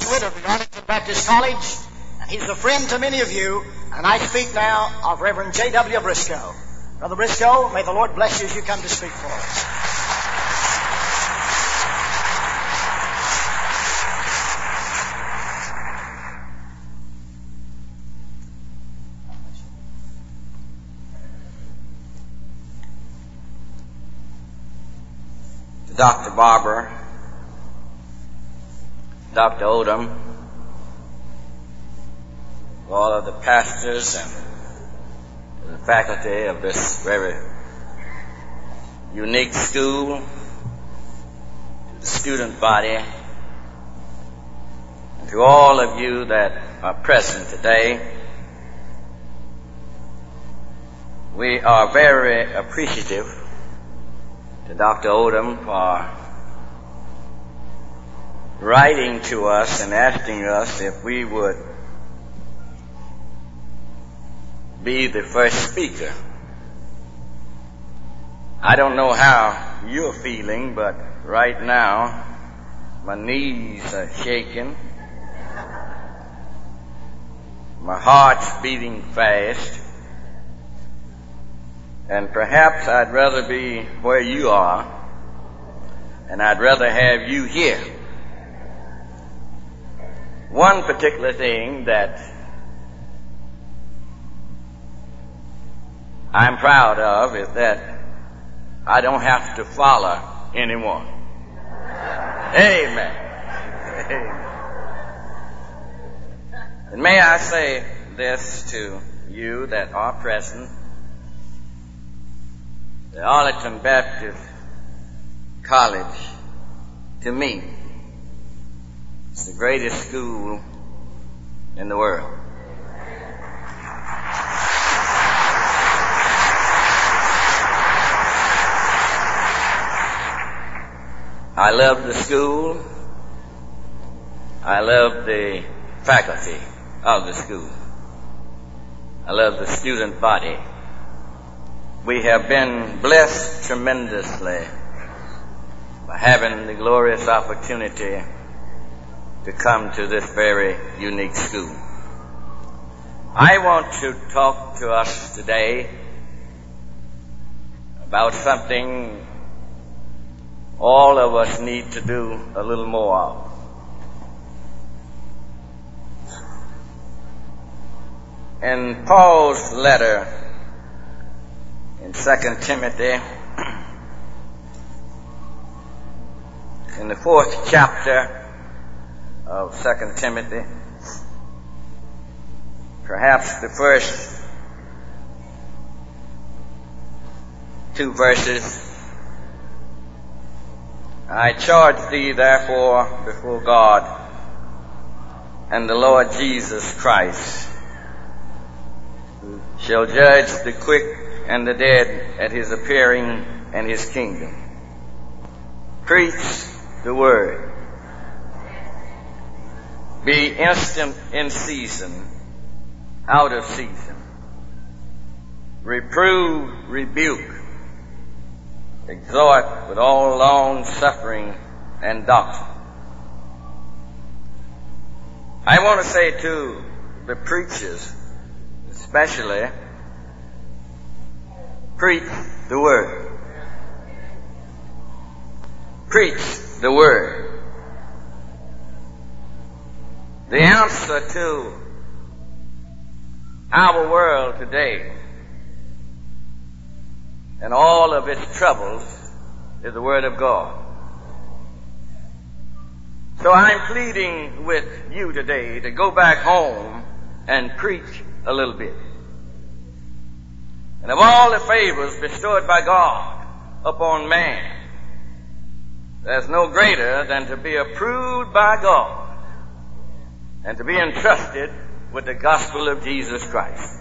graduate of the Arlington Baptist College, and he's a friend to many of you. And I speak now of Reverend J.W. Briscoe. Brother Briscoe, may the Lord bless you as you come to speak for us. Dr. Barber, Dr. Odom, all of the pastors and the faculty of this very unique school, to the student body, and to all of you that are present today, we are very appreciative to Dr. Odom for writing to us and asking us if we would be the first speaker. I don't know how you're feeling, but right now my knees are shaking, my heart's beating fast, and perhaps I'd rather be where you are, and I'd rather have you here. One particular thing that I'm proud of is that I don't have to follow anyone. Amen. Amen. And may I say this to you that are present: the Arlington Baptist College, to me, is the greatest school in the world. I love the school. I love the faculty of the school. I love the student body. We have been blessed tremendously by having the glorious opportunity to come to this very unique school. I want to talk to us today about something all of us need to do a little more of. In Paul's letter in 2 Timothy, in the 4th chapter of 2 Timothy, perhaps the first 2 verses: I charge thee therefore before God and the Lord Jesus Christ, who shall judge the quick and the dead at his appearing and his kingdom. Preach the word. Be instant in season, out of season. Reprove, rebuke, exhort with all long suffering and doctrine. I want to say to the preachers especially, preach the word. Preach the word. The answer to our world today and all of its troubles is the Word of God. So I'm pleading with you today to go back home and preach a little bit. And of all the favors bestowed by God upon man, there's no greater than to be approved by God and to be entrusted with the gospel of Jesus Christ.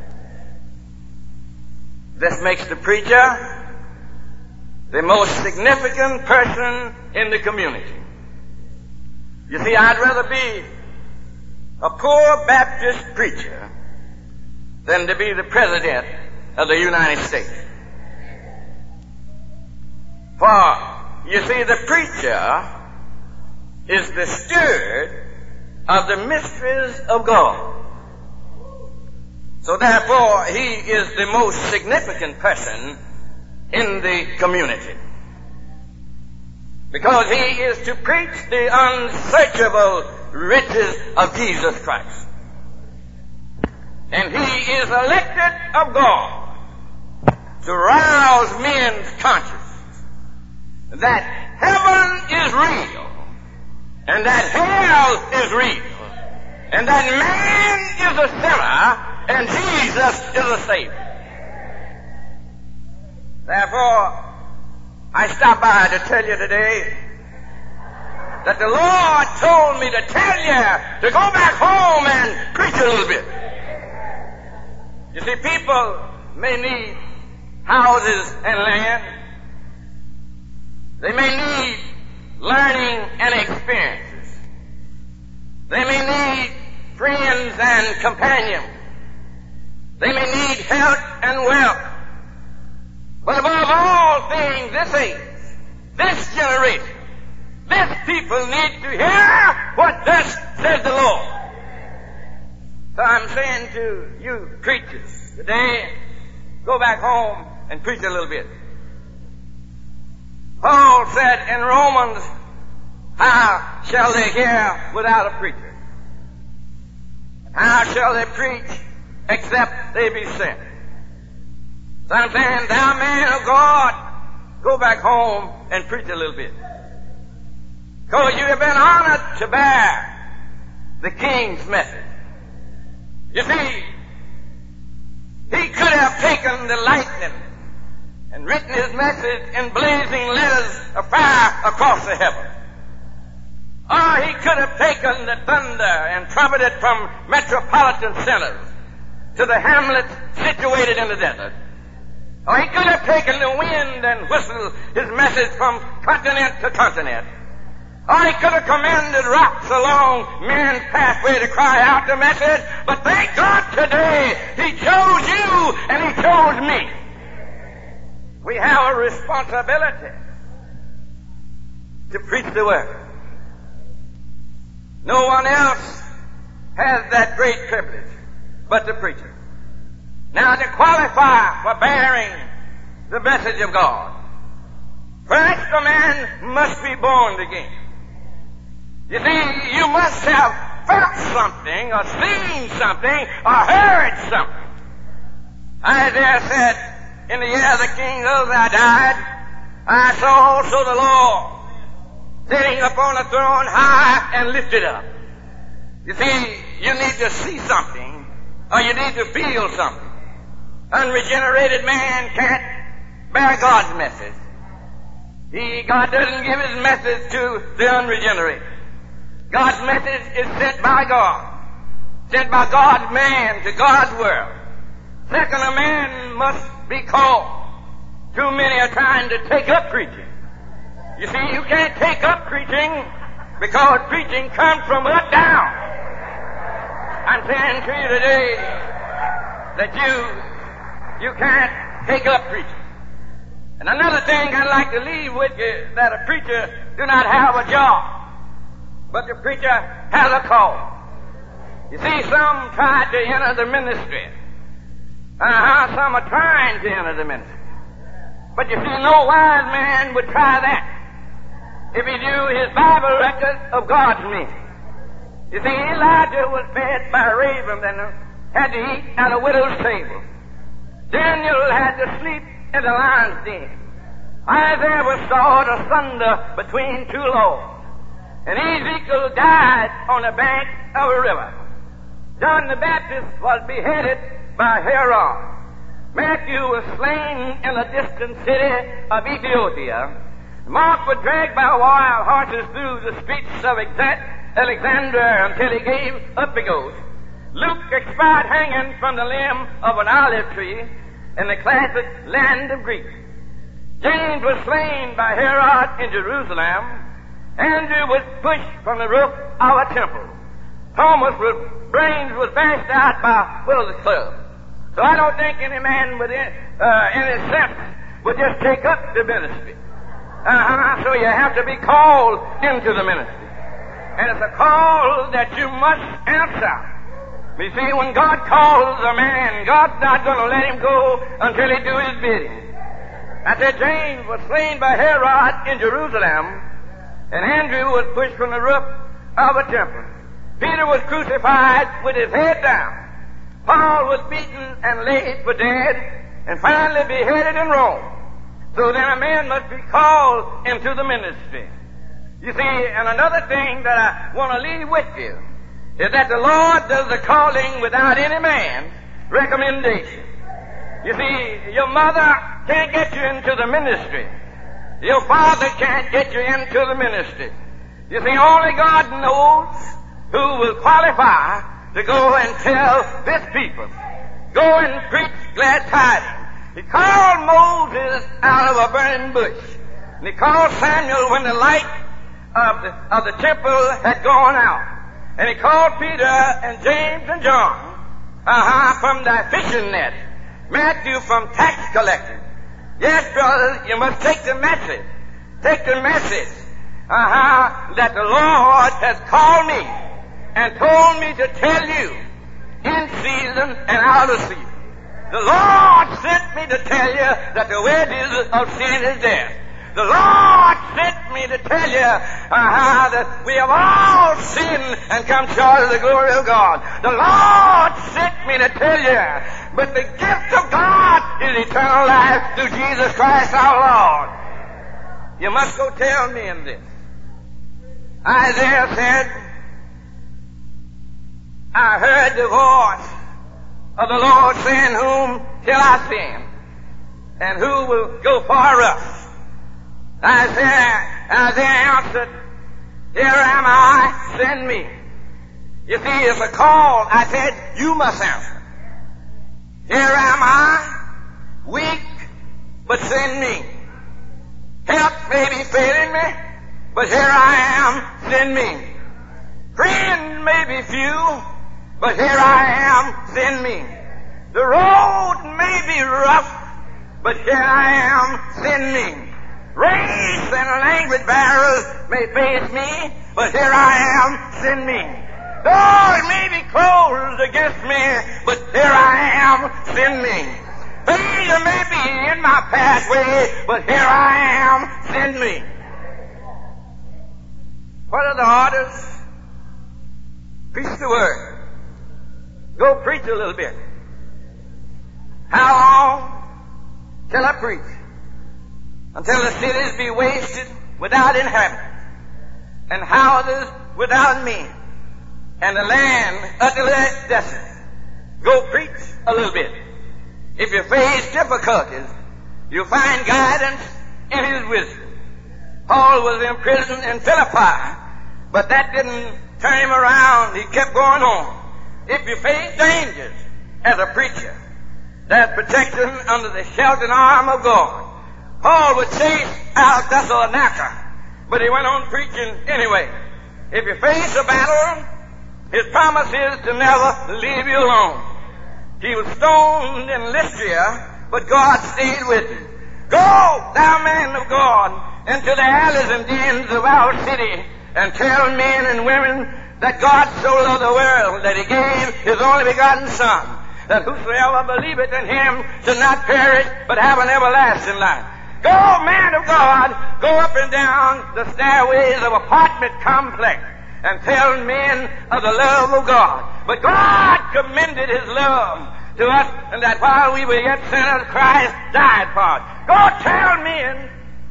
This makes the preacher the most significant person in the community. You see, I'd rather be a poor Baptist preacher than to be the President of the United States. For, you see, the preacher is the steward of the mysteries of God. So therefore, he is the most significant person in the community, because he is to preach the unsearchable riches of Jesus Christ. And he is elected of God to rouse men's conscience that heaven is real, and that hell is real, and that man is a sinner and Jesus is a Savior. Therefore, I stop by to tell you today that the Lord told me to tell you to go back home and preach a little bit. You see, people may need houses and land. They may need learning and experiences. They may need friends and companions. They may need health and wealth. But above all things, this age, this generation, this people need to hear what thus says the Lord. So I'm saying to you preachers today, go back home and preach a little bit. Paul said in Romans, how shall they hear without a preacher? How shall they preach except they be sent? So I'm saying, thou man of God, go back home and preach a little bit. Because you have been honored to bear the King's message. You see, he could have taken the lightning and written his message in blazing letters of fire across the heaven. Or he could have taken the thunder and trumpeted from metropolitan centers to the hamlets situated in the desert. Or he could have taken the wind and whistled his message from continent to continent. Or he could have commanded rocks along men's pathway to cry out the message. But thank God today, he chose you and he chose me. We have a responsibility to preach the word. No one else has that great privilege but the preacher. Now, to qualify for bearing the message of God, first a man must be born again. You see, you must have felt something or seen something or heard something. Isaiah said, in the year the King Uzziah died, I saw also the Lord sitting upon a throne high and lifted up. You see, you need to see something or you need to feel something. Unregenerated man can't bear God's message. God doesn't give his message to the unregenerated. God's message is sent by God. Sent by God's man to God's world. Second, a man must be called. Too many are trying to take up preaching. You see, you can't take up preaching because preaching comes from up down. I'm saying to you today that you can't take up preaching. And another thing I'd like to leave with you, that a preacher do not have a job, but the preacher has a call. You see, some try to enter the ministry. Some are trying to enter the ministry. But you see, no wise man would try that if he knew his Bible record of God's meaning. You see, Elijah was fed by ravens and had to eat at a widow's table. Daniel had to sleep in the lion's den. Isaiah was sawed asunder between two logs. And Ezekiel died on the bank of a river. John the Baptist was beheaded by Herod. Matthew was slain in a distant city of Ethiopia. Mark was dragged by wild horses through the streets of Alexandria until he gave up the ghost. Luke expired hanging from the limb of an olive tree in the classic land of Greece. James was slain by Herod in Jerusalem. Andrew was pushed from the roof of a temple. Thomas' brains was bashed out by Will's club. So I don't think any man with any sense would just take up the ministry. So you have to be called into the ministry. And it's a call that you must answer. You see, when God calls a man, God's not going to let him go until he do his bidding. I said James was slain by Herod in Jerusalem, and Andrew was pushed from the roof of a temple. Peter was crucified with his head down. Paul was beaten and laid for dead, and finally beheaded in Rome. So then a man must be called into the ministry. You see, and another thing that I want to leave with you is that the Lord does the calling without any man's recommendation. You see, your mother can't get you into the ministry. Your father can't get you into the ministry. You see, only God knows who will qualify to go and tell this people. Go and preach glad tidings. He called Moses out of a burning bush. And he called Samuel when the light of the temple had gone out. And he called Peter and James and John from the fishing net. Matthew from tax collecting. Yes, brothers, you must take the message. Take the message that the Lord has called me and told me to tell you in season and out of season. The Lord sent me to tell you that the wages of sin is death. The Lord sent me to tell you that we have all sinned and come short of the glory of God. The Lord sent me to tell you, but the gift of God is eternal life through Jesus Christ our Lord. You must go tell men this. Isaiah said, I heard the voice of the Lord saying, whom shall I send? And who will go for us? Isaiah answered, here am I, send me. You see, it's a call. I said, you must answer. Here am I, weak, but send me. Help may be failing me, but here I am, send me. Friends may be few, but here I am, send me. The road may be rough, but here I am, send me. Race and language barriers may face me, but here I am, send me. Doors may be closed against me, but here I am, send me. Failure may be in my pathway, but here I am, send me. What are the orders? Preach the word. Go preach a little bit. How long shall I preach? Until the cities be wasted without inhabitants, and houses without men, and the land utterly desolate. Go preach a little bit. If you face difficulties, you'll find guidance in His wisdom. Paul was in prison in Philippi, but that didn't turn him around. He kept going on. If you face dangers as a preacher, there's protection under the sheltering arm of God. Paul was chased out of Thessalonica, but he went on preaching anyway. If you face a battle, His promise is to never leave you alone. He was stoned in Lystra, but God stayed with him. Go, thou man of God, into the alleys and dens of our city, and tell men and women that God so loved the world that He gave His only begotten Son, that whosoever believeth in Him should not perish, but have an everlasting life. Go, man of God, go up and down the stairways of apartment complex and tell men of the love of God. But God commended His love to us, and that while we were yet sinners, Christ died for us. Go tell men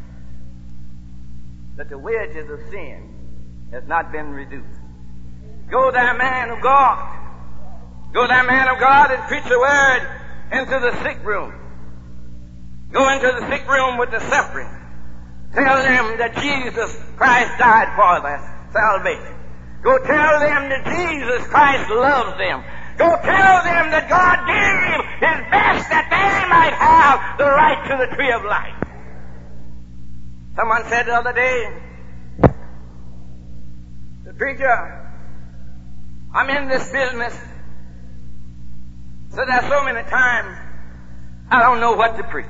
that the wages of sin has not been reduced. Go, thou man of God. Go, thou man of God, and preach the word into the sick room. Go into the sick room with the suffering. Tell them that Jesus Christ died for their salvation. Go tell them that Jesus Christ loves them. Go tell them that God gave His best that they might have the right to the tree of life. Someone said the other day, the preacher, I'm in this business, so there's so many times I don't know what to preach.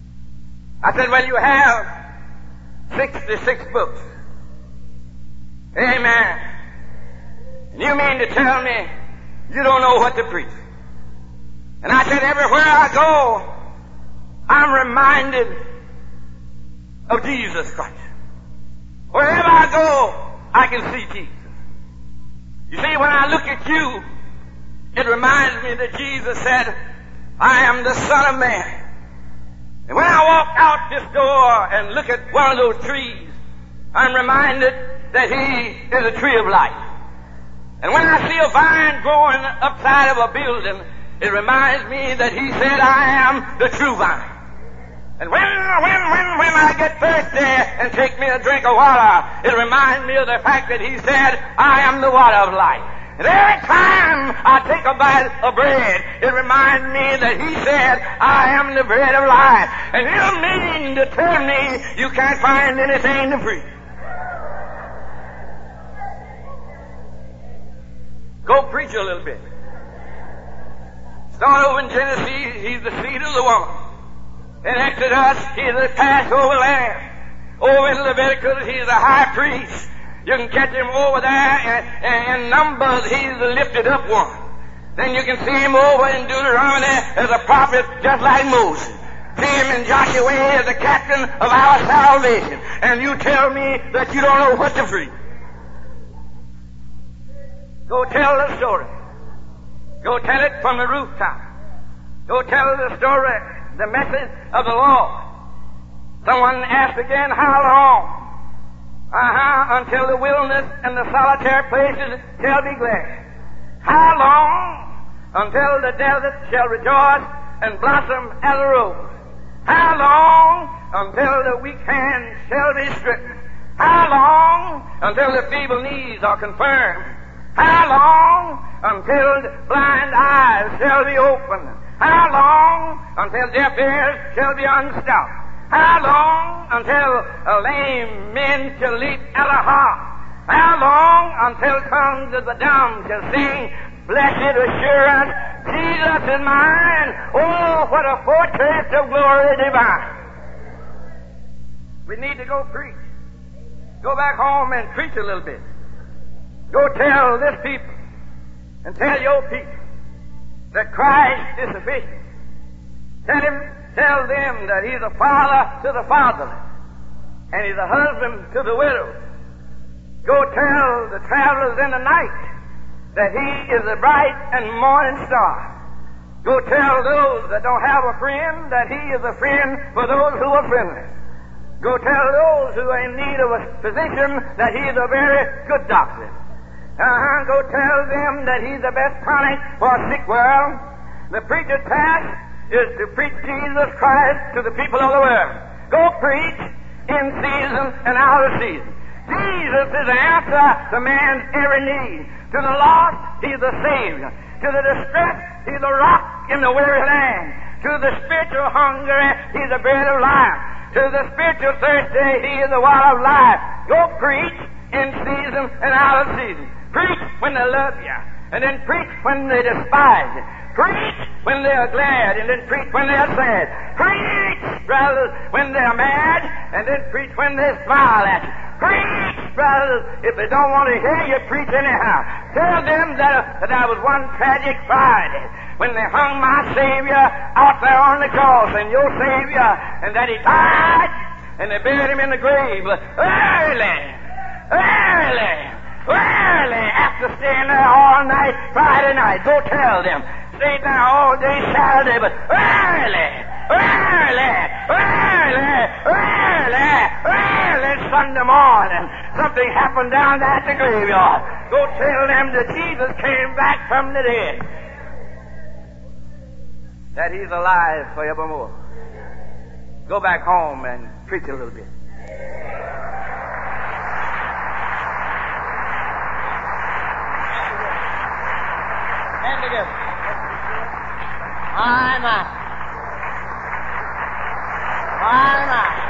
I said, well, you have 66 books. Amen. And you mean to tell me you don't know what to preach? And I said, everywhere I go, I'm reminded of Jesus Christ. Wherever I go, I can see Jesus. You see, when I look at you, it reminds me that Jesus said, I am the Son of Man. And when I walk out this door and look at one of those trees, I'm reminded that He is a tree of life. And when I see a vine growing upside of a building, it reminds me that He said, I am the true vine. And when I get thirsty and take me a drink of water, it reminds me of the fact that He said, I am the water of life. And every time I take a bite of bread, it reminds me that He said, I am the bread of life. And you mean to tell me you can't find anything to preach? Go preach a little bit. Start over in Genesis, He's the seed of the woman. In Exodus, He's the Passover lamb. Over in Leviticus, He's the high priest. You can catch Him over there in Numbers, He's the lifted up one. Then you can see Him over in Deuteronomy as a prophet just like Moses. See Him in Joshua as the captain of our salvation. And you tell me that you don't know what to preach. Go tell the story. Go tell it from the rooftop. Go tell the story, the message of the Lord. Someone asked again, how long? Until the wilderness and the solitary places shall be glad. How long? Until the desert shall rejoice and blossom as a rose. How long? Until the weak hands shall be strengthened. How long? Until the feeble knees are confirmed. How long? Until the blind eyes shall be opened. How long? Until deaf ears shall be unstopped. How long? Until lame men shall leap at a harp. How long? Until tongues of the dumb shall sing, blessed assurance, Jesus is mine. Oh, what a foretaste of glory divine. We need to go preach. Go back home and preach a little bit. Go tell this people and tell your people that Christ is sufficient. Tell them that He's a father to the fatherless and He's a husband to the widow. Go tell the travelers in the night that He is the bright and morning star. Go tell those that don't have a friend that He is a friend for those who are friendless. Go tell those who are in need of a physician that He is a very good doctor. Go tell them that He's the best tonic for a sick world. The preacher's task is to preach Jesus Christ to the people of the world. Go preach in season and out of season. Jesus is the answer to man's every need. To the lost, He's the Savior. To the distressed, He's the rock in the weary land. To the spiritual hungry, He's the bread of life. To the spiritual thirsty, He is the water of life. Go preach in season and out of season. Preach when they love you, and then preach when they despise you. Preach when they are glad, and then preach when they are sad. Preach, brothers, when they are mad, and then preach when they smile at you. Preach, brothers, if they don't want to hear you, preach anyhow. Tell them that I was one tragic Friday when they hung my Savior out there on the cross, and your Savior, and that He died, and they buried Him in the grave early, after staying there all night, Friday night. Go tell them. Stayed there all day Saturday, but early Sunday morning, something happened down there at the graveyard. Go tell them that Jesus came back from the dead. That He's alive forevermore. Go back home and preach a little bit. Stand together. My.